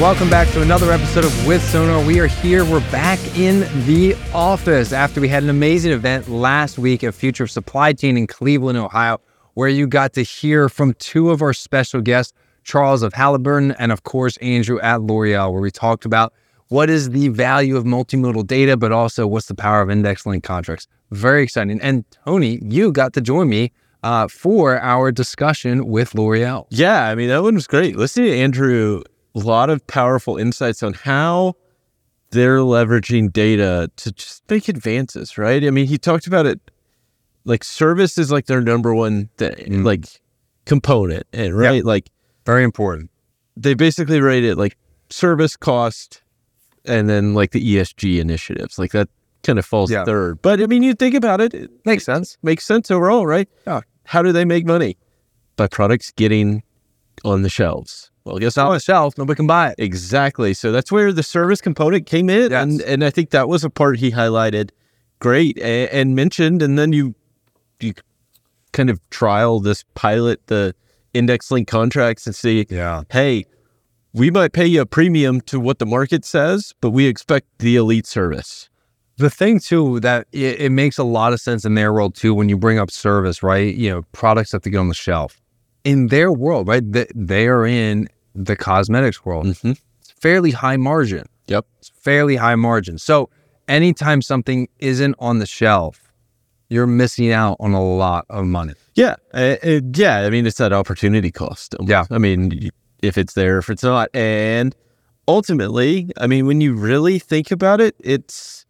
Welcome back to another episode of With Sonar. We are here. We're back in the office after we had an amazing event last week at Future of Supply Chain in Cleveland, Ohio, where you got to hear from two of our special guests, Charles of Halliburton and, of course, Andrew at L'Oreal, where we talked about what is the value of multimodal data, but also what's the power of index-linked contracts. Very exciting. And Tony, you got to join me for our discussion with L'Oreal. Yeah, I mean, that one was great. Listening to Andrew, a lot of powerful insights on how they're leveraging data to just make advances, right? I mean, he talked about it like service is like their number one thing, like component, and right? Yep. Like very important. They basically rate it like service, cost, and then like the ESG initiatives. Like that kind of falls third. But I mean, you think about it, it makes sense. Makes sense overall, right? Yeah. How do they make money? By products getting on the shelves. Well, guess not on the shelf, nobody can buy it. Exactly. So that's where the service component came in. Yes. And I think that was a part he highlighted great and mentioned. And then you kind of trial this pilot, the index link contracts and see, hey, we might pay you a premium to what the market says, but we expect the elite service. The thing too, that it makes a lot of sense in their world too, when you bring up service, right? You know, products have to get on the shelf. In their world, right? They are in the cosmetics world. Mm-hmm. It's fairly high margin. Yep. It's fairly high margin. So anytime something isn't on the shelf, you're missing out on a lot of money. Yeah. I mean, it's that opportunity cost. Yeah. I mean, if it's there, if it's not. And ultimately, I mean, when you really think about it, it's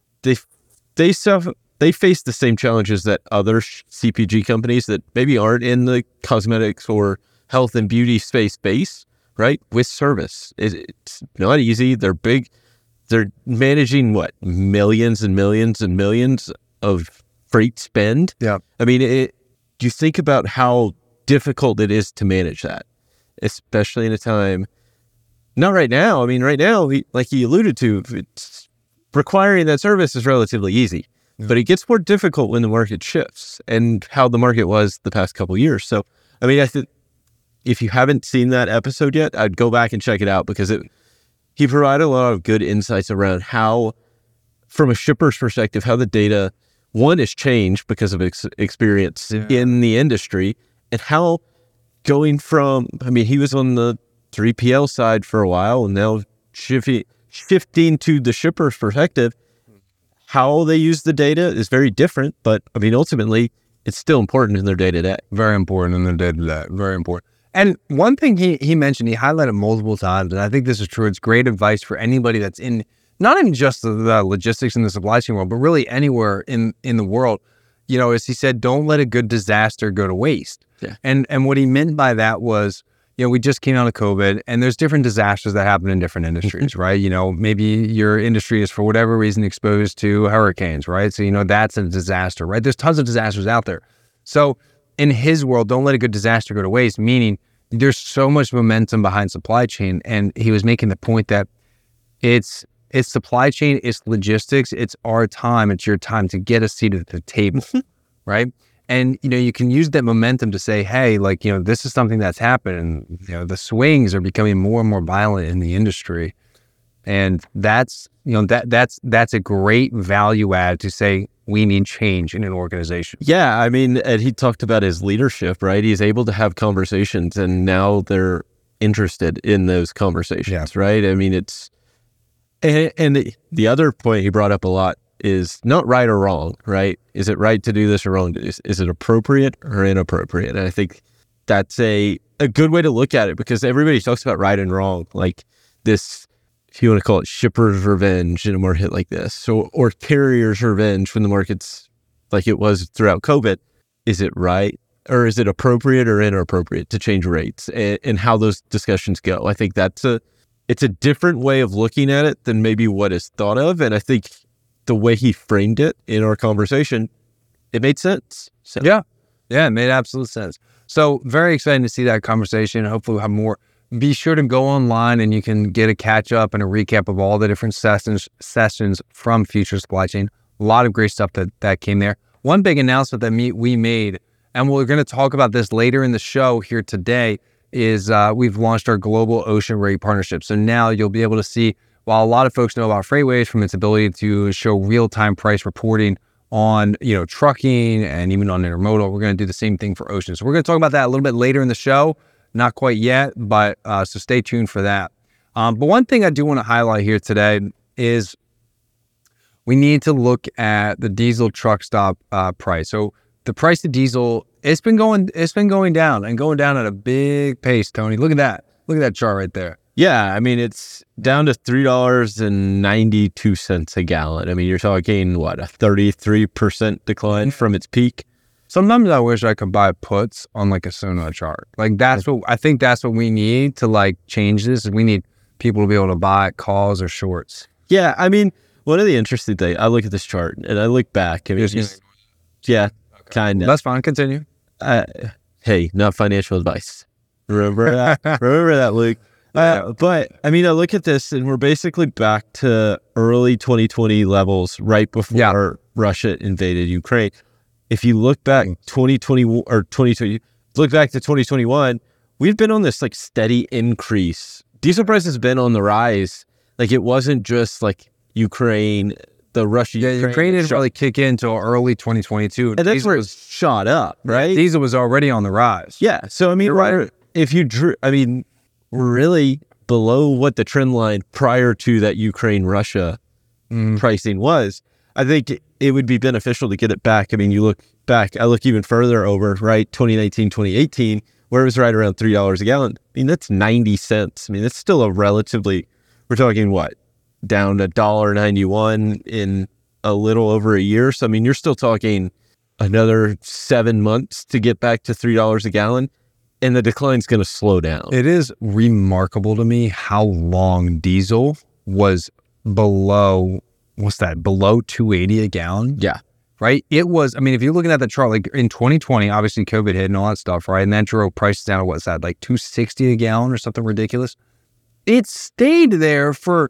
they face the same challenges that other CPG companies that maybe aren't in the cosmetics or health and beauty space base, right? With service. It's not easy. They're big. They're managing millions and millions and millions of freight spend. Yeah. I mean, you think about how difficult it is to manage that, especially in a time, not right now. I mean, right now, like he alluded to, it's requiring that service is relatively easy. But it gets more difficult when the market shifts, and how the market was the past couple of years. So, I mean, I think if you haven't seen that episode yet, I'd go back and check it out, because he provided a lot of good insights around how, from a shipper's perspective, how the data, one, is changed because of experience in the industry, and how going from, I mean, he was on the 3PL side for a while, and now shifting to the shipper's perspective. How they use the data is very different, but I mean, ultimately, it's still important in their day-to-day. Very important in their day-to-day. Very important. And one thing he mentioned, he highlighted multiple times, and I think this is true. It's great advice for anybody that's in, not even just the logistics and the supply chain world, but really anywhere in the world. You know, as he said, don't let a good disaster go to waste. Yeah. And what he meant by that was, you know, we just came out of COVID, and there's different disasters that happen in different industries, right? You know, maybe your industry is, for whatever reason, exposed to hurricanes, right? So, you know, that's a disaster, right? There's tons of disasters out there. So in his world, don't let a good disaster go to waste, meaning there's so much momentum behind supply chain. And he was making the point that it's supply chain, it's logistics, it's our time, it's your time to get a seat at the table, right? And, you know, you can use that momentum to say, hey, like, you know, this is something that's happened. You know, the swings are becoming more and more violent in the industry. And that's, you know, that's a great value add to say we need change in an organization. Yeah. I mean, and he talked about his leadership, right? He's able to have conversations, and now they're interested in those conversations, right? I mean, and the other point he brought up a lot is not right or wrong, right? Is it right to do this or wrong? Is it appropriate or inappropriate? And I think that's a good way to look at it, because everybody talks about right and wrong, like this, if you want to call it shipper's revenge in a market like this, or carrier's revenge when the market's like it was throughout COVID. Is it right, or is it appropriate or inappropriate to change rates, and how those discussions go? I think it's a different way of looking at it than maybe what is thought of. And I think the way he framed it in our conversation, it made sense. So. Yeah, it made absolute sense. So very exciting to see that conversation. Hopefully we'll have more. Be sure to go online and you can get a catch up and a recap of all the different sessions from Future Supply Chain. A lot of great stuff that came there. One big announcement that we made, and we're going to talk about this later in the show here today, is we've launched our global ocean rate partnership. So now you'll be able to see, while a lot of folks know about FreightWaves from its ability to show real-time price reporting on, trucking and even on intermodal, we're going to do the same thing for ocean. So we're going to talk about that a little bit later in the show. Not quite yet, but so stay tuned for that. But one thing I do want to highlight here today is we need to look at the diesel truck stop price. So the price of diesel, it's been going down and going down at a big pace, Tony. Look at that. Look at that chart right there. Yeah, I mean, it's down to $3.92 a gallon. I mean, you're talking, what, a 33% decline from its peak? Sometimes I wish I could buy puts on like a Sono chart. Like that's what we need to change this. We need people to be able to buy calls or shorts. Yeah, I mean, one of the interesting things, I look at this chart and I look back. I mean, yeah, kind of. That's fine. Continue. Hey, not financial advice. Remember that? Remember that, Luke? But I mean, I look at this and we're basically back to early 2020 levels right before Russia invaded Ukraine. If you look back 2020 or 2020, look back to 2021, we've been on this steady increase. Diesel prices have been on the rise. It wasn't just Ukraine, the Russia. Yeah, Ukraine didn't really kick in until early 2022. And that's where it shot up, right? Diesel was already on the rise. Yeah. So, I mean, right. If you drew, I mean, we're really below what the trend line prior to that Ukraine-Russia pricing was. I think it would be beneficial to get it back. I mean, you look back, I look even further over, right? 2019, 2018, where it was right around $3 a gallon. I mean, that's 90 cents. I mean, that's still a relatively, we're talking what? Down to $1.91 in a little over a year. So, I mean, you're still talking another 7 months to get back to $3 a gallon. And the decline's going to slow down. It is remarkable to me how long diesel was below, below 280 a gallon? Yeah. Right? It was, I mean, if you're looking at the chart, in 2020, obviously COVID hit and all that stuff, right? And that drove prices down to what's that, $2.60 a gallon or something ridiculous? It stayed there for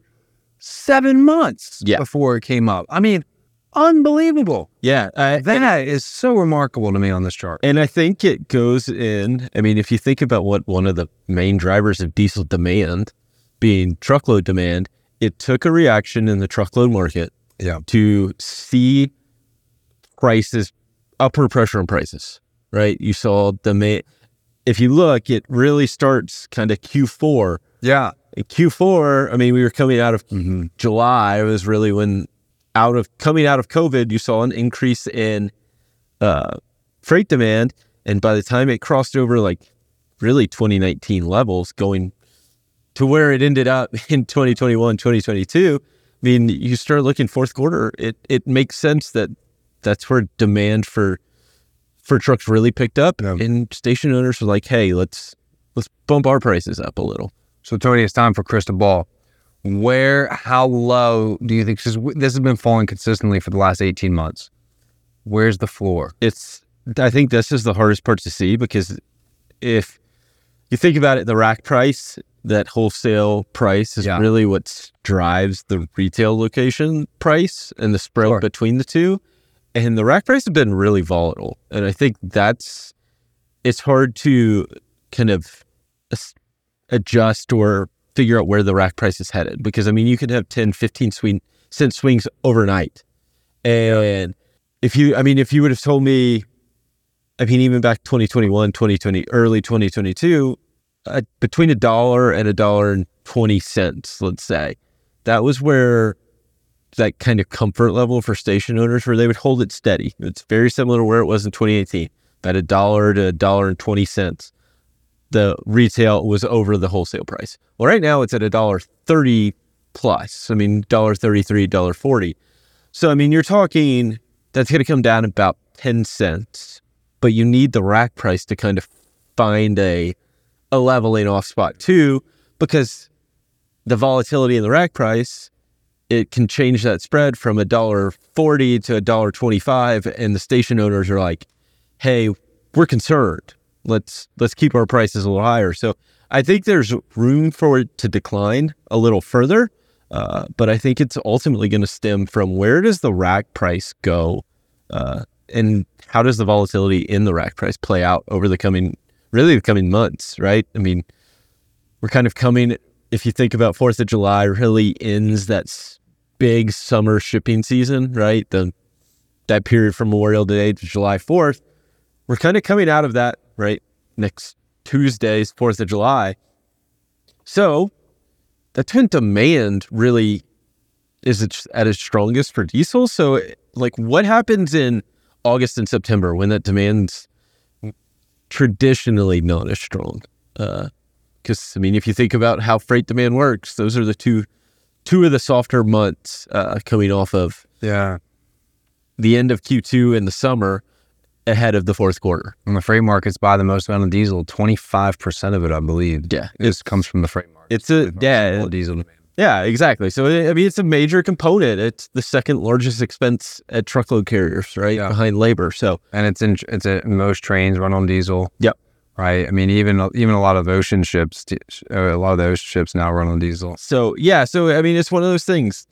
7 months before it came up. I mean, unbelievable. Yeah. That is so remarkable to me on this chart. And I think it goes in, I mean, if you think about what one of the main drivers of diesel demand being truckload demand, it took a reaction in the truckload market to see prices, upward pressure on prices, right? You saw if you look, it really starts kind of Q4. Yeah. In Q4, I mean, we were coming out of July. It was really when coming out of COVID, you saw an increase in freight demand. And by the time it crossed over really 2019 levels, going to where it ended up in 2021, 2022, I mean, you start looking fourth quarter, it makes sense that's where demand for trucks really picked up. Yeah. And station owners were like, hey, let's bump our prices up a little. So, Tony, it's time for crystal ball. How low do you think, because this has been falling consistently for the last 18 months, where's the floor? I think this is the hardest part to see, because if you think about it, the rack price, that wholesale price is really what drives the retail location price and the spread between the two. And the rack price has been really volatile. And I think it's hard to kind of adjust or figure out where the rack price is headed, because I mean, you could have 10, 15 cent swings overnight. And if you would have told me, I mean, even back 2021, 2020, early 2022, between $1 and $1.20, let's say, that was where that kind of comfort level for station owners, where they would hold it steady. It's very similar to where it was in 2018, about $1 to $1.20. The retail was over the wholesale price. Well, right now it's at $1.30 plus. I mean, $1.33, $1.40. So, I mean, you're talking, that's going to come down about 10 cents, but you need the rack price to kind of find a leveling off spot too, because the volatility in the rack price, it can change that spread from $1.40 to $1.25, and the station owners are like, hey, we're concerned. Let's keep our prices a little higher. So I think there's room for it to decline a little further, but I think it's ultimately going to stem from where does the rack price go, and how does the volatility in the rack price play out over the coming really the coming months, right? I mean, we're kind of coming, if you think about 4th of July really ends that big summer shipping season, right? That period from Memorial Day to July 4th, we're kind of coming out of that, right? Next Tuesday's 4th of July. So the tent demand really is at its strongest for diesel. So like what happens in August and September when that demand's traditionally not as strong? Because I mean, if you think about how freight demand works, those are the two of the softer months coming off of the end of Q2 in the summer ahead of the fourth quarter. And the freight markets buy the most amount of diesel, 25% of it, I believe. Yeah. This comes from the freight market. It's a diesel demand. Yeah, exactly. So, I mean, it's a major component. It's the second largest expense at truckload carriers, right? Yeah. Behind labor. So, and most trains run on diesel. Yep. Right. I mean, even a lot of ocean ships, a lot of those ships now run on diesel. So yeah. So I mean, it's one of those things.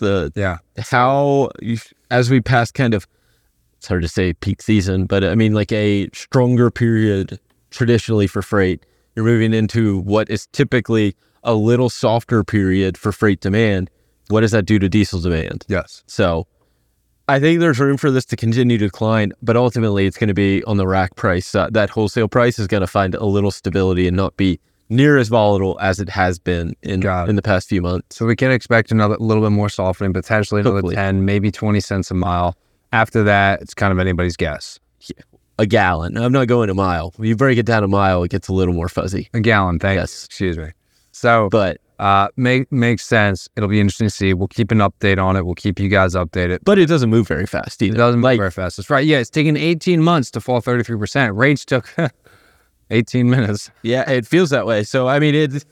As we pass kind of, it's hard to say peak season, but I mean, like a stronger period traditionally for freight, you're moving into what is typically a little softer period for freight demand. What does that do to diesel demand? Yes. So I think there's room for this to continue to decline, but ultimately it's going to be on the rack price. That wholesale price is going to find a little stability and not be near as volatile as it has been in the past few months. So we can expect another little bit more softening, potentially another Hopefully. 10, maybe 20 cents a mile. After that, it's kind of anybody's guess. A gallon. I'm not going a mile. When you break it down a mile, it gets a little more fuzzy. A gallon, Yes. Excuse me. So, But makes sense. It'll be interesting to see. We'll keep an update on it. We'll keep you guys updated. but it doesn't move very fast either. It doesn't move very fast. That's right. Yeah, it's taken 18 months to fall 33%. Rates took 18 minutes. Yeah, it feels that way. So I mean, it's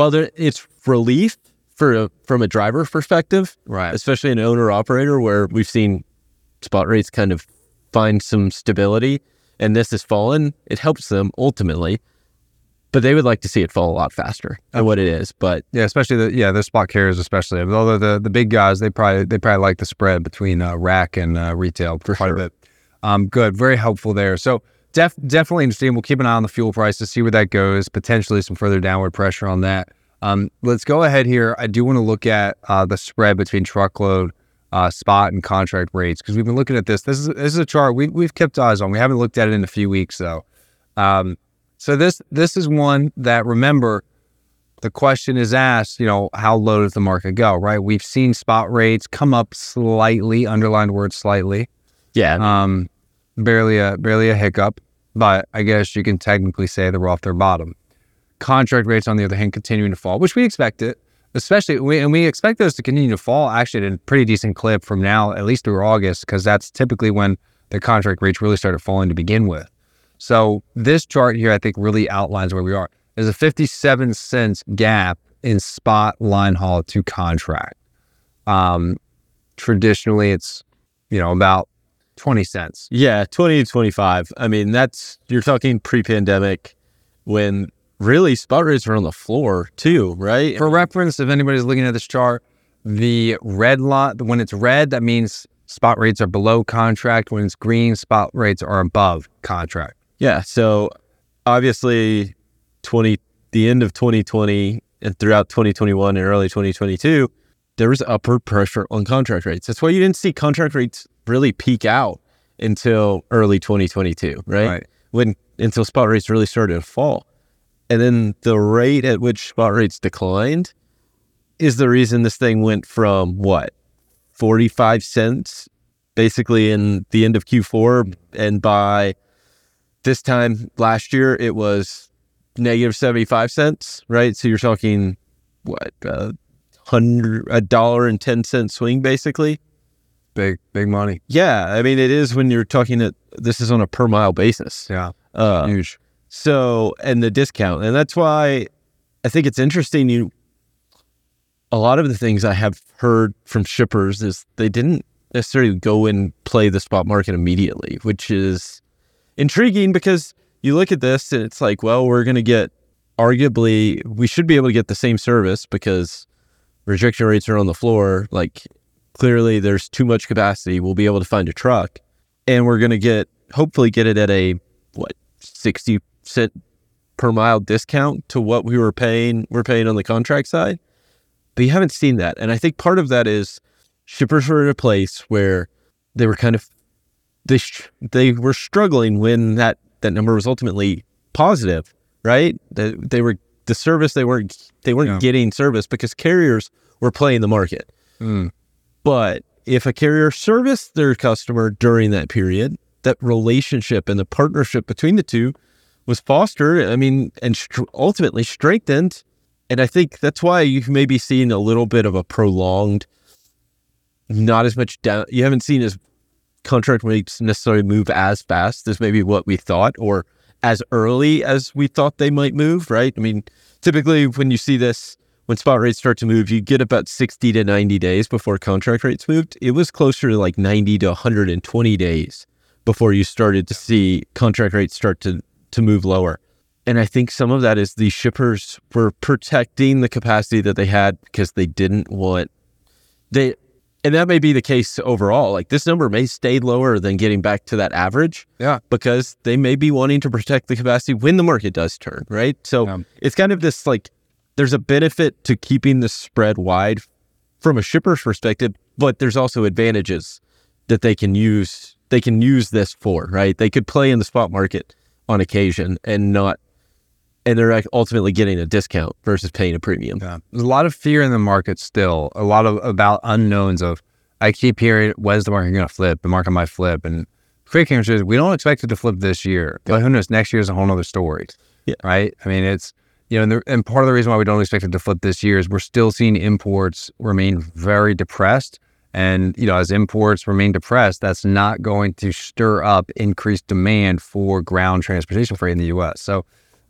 relief from a driver perspective, Right. especially an owner operator where we've seen spot rates kind of find some stability, and this has fallen. It helps them ultimately, but they would like to see it fall a lot faster than what it is. But Yeah, especially the spot carriers, especially. Although the big guys, they probably like the spread between rack and retail for quite a bit. Good, very helpful there. So definitely interesting. We'll keep an eye on the fuel prices, see where that goes. Potentially some further downward pressure on that. Let's go ahead here. I do want to look at the spread between truckload, spot, and contract rates because we've been looking at this. This is a chart we've kept eyes on. We haven't looked at it in a few weeks though. So this is one that, remember, the question is asked, how low does the market go, right? We've seen spot rates come up slightly, underlined word slightly. yeah, Barely a hiccup, but I guess you can technically say that we're off their bottom. Contract rates, on the other hand, continuing to fall, which we expected, we expect those to continue to fall actually at a pretty decent clip from now, at least through August, because that's typically when the contract rates really started falling to begin with. So this chart here, I think, really outlines where we are. There's a 57 cents gap in spot line haul to contract. Traditionally, it's, about 20 cents. yeah, 20 to 25. I mean, you're talking pre-pandemic when really spot rates were on the floor too, right? For reference, if anybody's looking at this chart, the red line, when it's red, that means spot rates are below contract. When it's green, spot rates are above contract. Yeah, so obviously the end of 2020 and throughout 2021 and early 2022, there was upward pressure on contract rates. That's why you didn't see contract rates really peak out until early 2022, right? Until spot rates really started to fall. And then the rate at which spot rates declined is the reason this thing went from 45 cents basically in the end of Q4, and by this time last year, it was negative 75 cents, right? So you're talking, $1.10 swing, basically. Big money. Yeah. I mean, it is when you're talking this is on a per mile basis. Yeah. Huge. So, and the discount. And that's why I think it's interesting. A lot of the things I have heard from shippers is they didn't necessarily go and play the spot market immediately, which is intriguing because you look at this and it's like, well, we're going to get, arguably, we should be able to get the same service because rejection rates are on the floor. Like, clearly there's too much capacity. We'll be able to find a truck and we're going to hopefully get it at a, 60 cent per mile discount to what we're paying on the contract side. But you haven't seen that. And I think part of that is shippers were in a place where they were kind of, they were struggling when that number was ultimately positive, right? They weren't getting service because carriers were playing the market. But if a carrier serviced their customer during that period, that relationship and the partnership between the two was fostered, and ultimately strengthened. And I think that's why you may be seeing a little bit of a prolonged, not as much down. You haven't seen as contract rates necessarily move as fast as maybe what we thought, or as early as we thought they might move, right? I mean, typically when you see this, when spot rates start to move, you get about 60 to 90 days before contract rates moved. It was closer to like 90 to 120 days before you started to see contract rates start to move lower. And I think some of that is the shippers were protecting the capacity that they had because they didn't want, and that may be the case overall. Like this number may stay lower than getting back to that average. Yeah. Because they may be wanting to protect the capacity when the market does turn, right? So it's kind of this like, there's a benefit to keeping the spread wide from a shipper's perspective, but there's also advantages that they can use. They can use this for, right? They could play in the spot market on occasion and they're ultimately getting a discount versus paying a premium. Yeah. There's a lot of fear in the market still, a lot of about unknowns of, I keep hearing, when's the market going to flip? The market might flip. And freight carriers says, we don't expect it to flip this year. But who knows, next year is a whole nother story, right? I mean, it's, and part of the reason why we don't expect it to flip this year is we're still seeing imports remain very depressed. And, as imports remain depressed, that's not going to stir up increased demand for ground transportation freight in the U.S. So,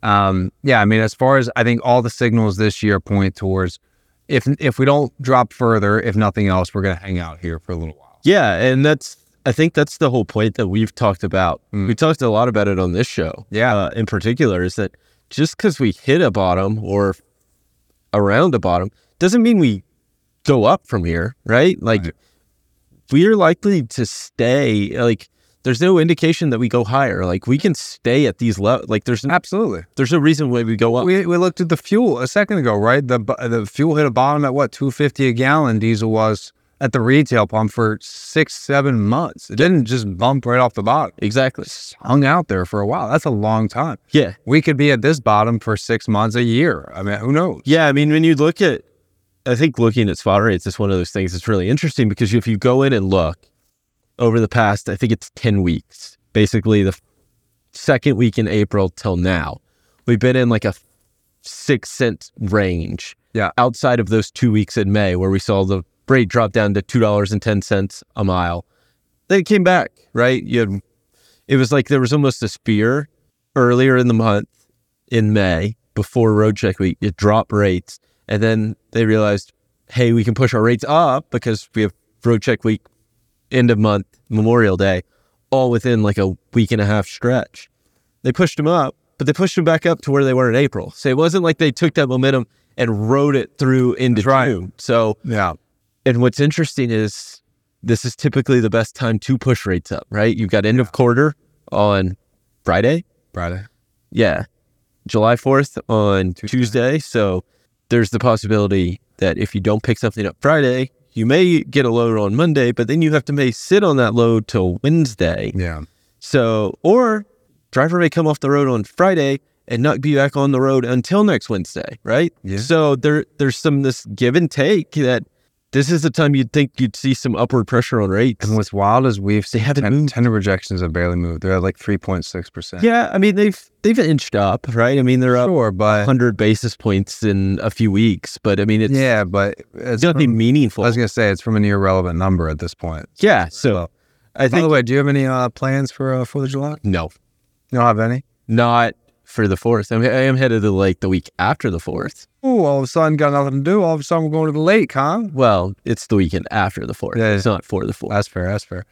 as far as I think all the signals this year point towards, if we don't drop further, if nothing else, we're going to hang out here for a little while. Yeah, and I think that's the whole point that we've talked about. We talked a lot about it on this show. Yeah. In particular, is that just because we hit a bottom or around a bottom doesn't mean we go up from here, right? Like we are likely to stay, like there's no indication that we go higher. Like we can stay at these levels. Like there's no reason why we go up. We looked at the fuel a second ago, right? The fuel hit a bottom at what, $2.50 a gallon diesel was at the retail pump for 6-7 months. It didn't just bump right off the bottom. Exactly. It hung out there for a while. That's a long time. Yeah. We could be at this bottom for 6 months, a year. I mean, who knows? Yeah. I mean, when you look at, I think looking at spot rates is one of those things that's really interesting because if you go in and look over the past, I think it's 10 weeks, basically the second week in April till now, we've been in like a 6-cent range. Yeah. Outside of those 2 weeks in May where we saw the rate drop down to $2.10 a mile. Then it came back, right? It was like there was almost this fear earlier in the month in May before Road Check Week. You drop rates. And then they realized, hey, we can push our rates up because we have Road Check Week, end of month, Memorial Day, all within like a week and a half stretch. They pushed them up, but they pushed them back up to where they were in April. So it wasn't like they took that momentum and rode it through into June. So, yeah. And what's interesting is this is typically the best time to push rates up, right? You've got end of quarter on Friday. Yeah. July 4th on Tuesday. So there's the possibility that if you don't pick something up Friday, you may get a load on Monday, but then you have to may sit on that load till Wednesday. Yeah. So, or driver may come off the road on Friday and not be back on the road until next Wednesday, right? Yeah. So there's this give and take that this is the time you'd think you'd see some upward pressure on rates. And what's wild is we've seen haven't tender projections have barely moved. They're at like 3.6%. Yeah, I mean they've inched up, right? I mean they're up but 100 basis points in a few weeks, but I mean it's nothing meaningful. I was gonna say it's from an irrelevant number at this point. Yeah. So I think. By the way, do you have any plans for 4th of July? No, you don't have any. Not for the 4th. I am headed to like the week after the 4th. Oh, all of a sudden got nothing to do. All of a sudden we're going to the lake, huh? Well, it's the weekend after the 4th. Yeah, it's not for the 4th. That's fair.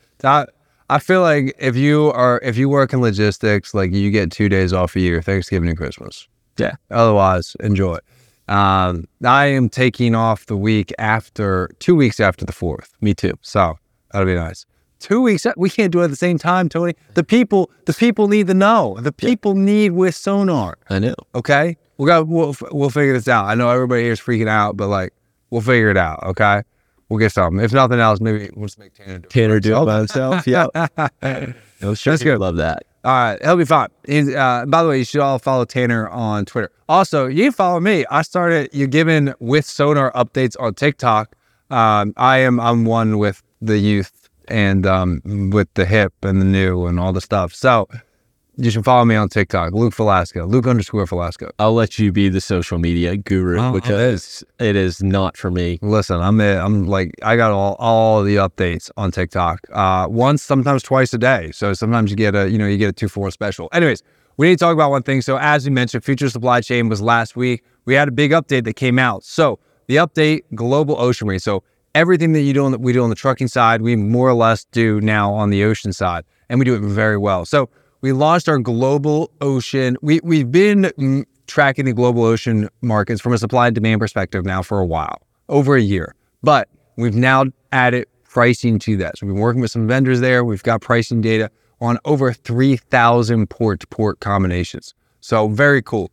I feel like if you work in logistics, like you get 2 days off a year, Thanksgiving and Christmas. Yeah. Otherwise, enjoy. I am taking off the week after 2 weeks after the 4th. Me too. So that'll be nice. 2 weeks out. We can't do it at the same time, Tony. The people need to know. The people need with sonar. I know. Okay, we'll figure this out. I know everybody here is freaking out, but like we'll figure it out. Okay, we'll get something. If nothing else, maybe we'll just make Tanner do it by himself. Yeah, no, sure. That's good. Love that. All right, he'll be fine. He's, by the way, you should all follow Tanner on Twitter. Also, you can follow me. You're giving with sonar updates on TikTok. I'm one with the youth and with the hip and the new and all the stuff. So you should follow me on TikTok, Luke Velasco, Luke_Velasco. I'll let you be the social media guru because it is not for me. Listen, I got all the updates on TikTok. Once, sometimes twice a day. So sometimes you get a 2-for-1 special. Anyways, we need to talk about one thing. So as we mentioned, Future Supply Chain was last week. We had a big update that came out. So the update, global ocean rate. So everything that we do on the trucking side, we more or less do now on the ocean side, and we do it very well. So we launched our global ocean. We've been tracking the global ocean markets from a supply and demand perspective now for a while, over a year. But we've now added pricing to that. So we've been working with some vendors there. We've got pricing data on over 3,000 port-to-port combinations. So very cool.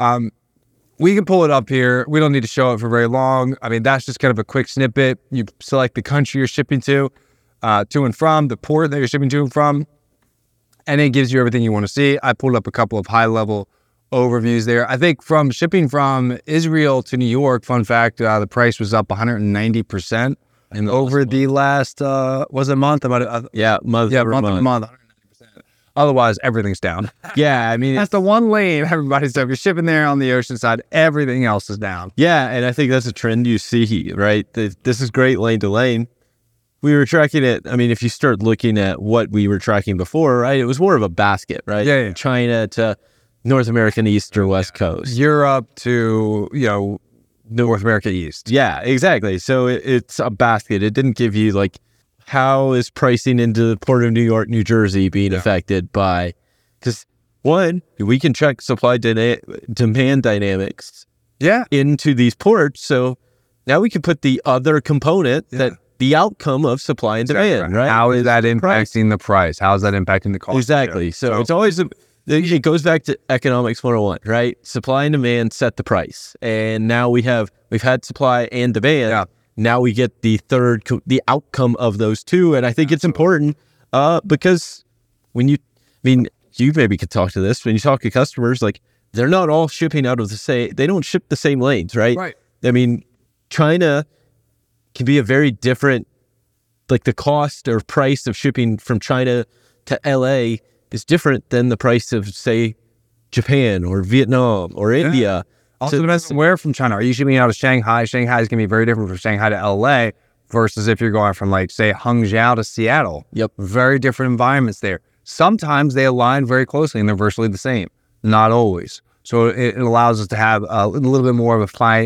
We can pull it up here. We don't need to show it for very long. I mean, that's just kind of a quick snippet. You select the country you're shipping to and from, the port that you're shipping to and from, and it gives you everything you want to see. I pulled up a couple of high-level overviews there. I think from shipping from Israel to New York, fun fact, the price was up 190% over the last, was it a month? Month. Yeah, month. 190%. Otherwise, everything's down. Yeah, I mean, that's the one lane everybody's up. You're shipping there on the ocean side, everything else is down. Yeah, and I think that's a trend you see, right? This is great lane to lane. We were tracking it. I mean, if you start looking at what we were tracking before, right, it was more of a basket, right? Yeah. China to North American East or West Coast. Europe to, North America East. Yeah, exactly. So it's a basket. It didn't give you like, how is pricing into the Port of New York, New Jersey being affected by, because one, we can check supply demand dynamics into these ports. So now we can put the other component that the outcome of supply and demand, right? How is that impacting the price? How is that impacting the cost? Exactly. So it's always, it goes back to economics 101, right? Supply and demand set the price. And now we've had supply and demand. Yeah. Now we get the the outcome of those two. And I think it's important because you maybe could talk to this, when you talk to customers, like they're not all shipping out of they don't ship the same lanes, right? Right. I mean, China can be a very different, like the cost or price of shipping from China to LA is different than the price of, say, Japan or Vietnam or India. Also depends on where from China. Are you shipping out of Shanghai? Shanghai is going to be very different from Shanghai to LA versus if you're going from, like, say, Hangzhou to Seattle. Yep. Very different environments there. Sometimes they align very closely and they're virtually the same. Not always. So it allows us to have a little bit more of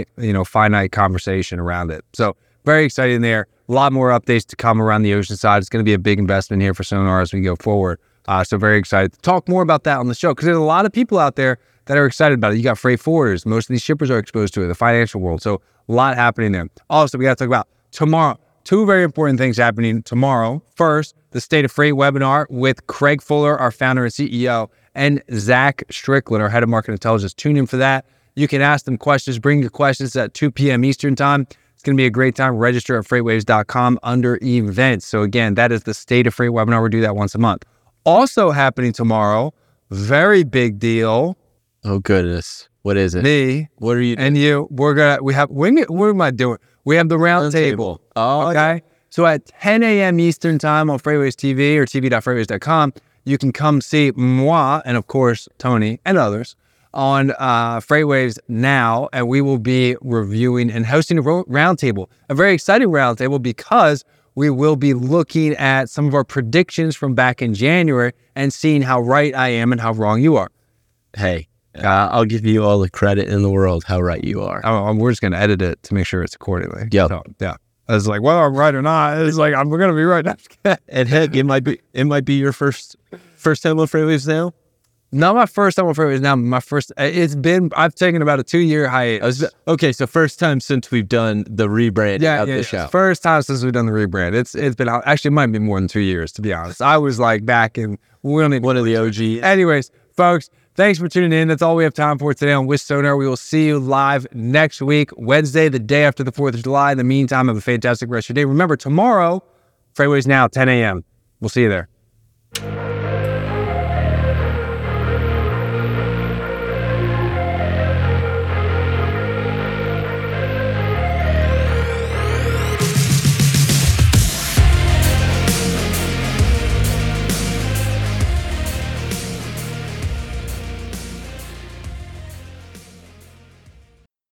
a finite conversation around it. So very exciting there. A lot more updates to come around the ocean side. It's going to be a big investment here for Sonar as we go forward. So very excited to talk more about that on the show, because there's a lot of people out there that are excited about it. You got freight forwarders. Most of these shippers are exposed to it, the financial world. So a lot happening there. Also, we got to talk about tomorrow. Two very important things happening tomorrow. First, the State of Freight webinar with Craig Fuller, our founder and CEO, and Zach Strickland, our head of market intelligence. Tune in for that. You can ask them questions. Bring your questions at 2 p.m. Eastern time. It's going to be a great time. Register at freightwaves.com under events. So again, that is the State of Freight webinar. We do that once a month. Also happening tomorrow, very big deal. Oh goodness, what is it? Me, what are you and you? What am I doing? We have the round table. Oh, okay. So at 10 a.m. Eastern time on Freightwaves TV or tv.freightwaves.com, you can come see moi and of course Tony and others on Freightwaves now, and we will be reviewing and hosting a roundtable, a very exciting roundtable, because we will be looking at some of our predictions from back in January and seeing how right I am and how wrong you are. Hey, I'll give you all the credit in the world how right you are. We're just going to edit it to make sure it's accordingly. Yep. So, yeah. I was like, whether I'm right or not, it's like, we're going to be right. And heck, it might be your first time on Freightwaves now. Not my first time on Freightways. Now my first. I've taken about a 2-year hiatus. Okay, so first time since we've done the rebrand of the show. First time since we've done the rebrand. It's been actually it might be more than 2 years, to be honest. I was like back in one of the OGs. Anyways, folks, thanks for tuning in. That's all we have time for today on With Sonar. We will see you live next week, Wednesday, the day after the 4th of July. In the meantime, have a fantastic rest of your day. Remember, tomorrow, Freightways Now, 10 a.m. We'll see you there.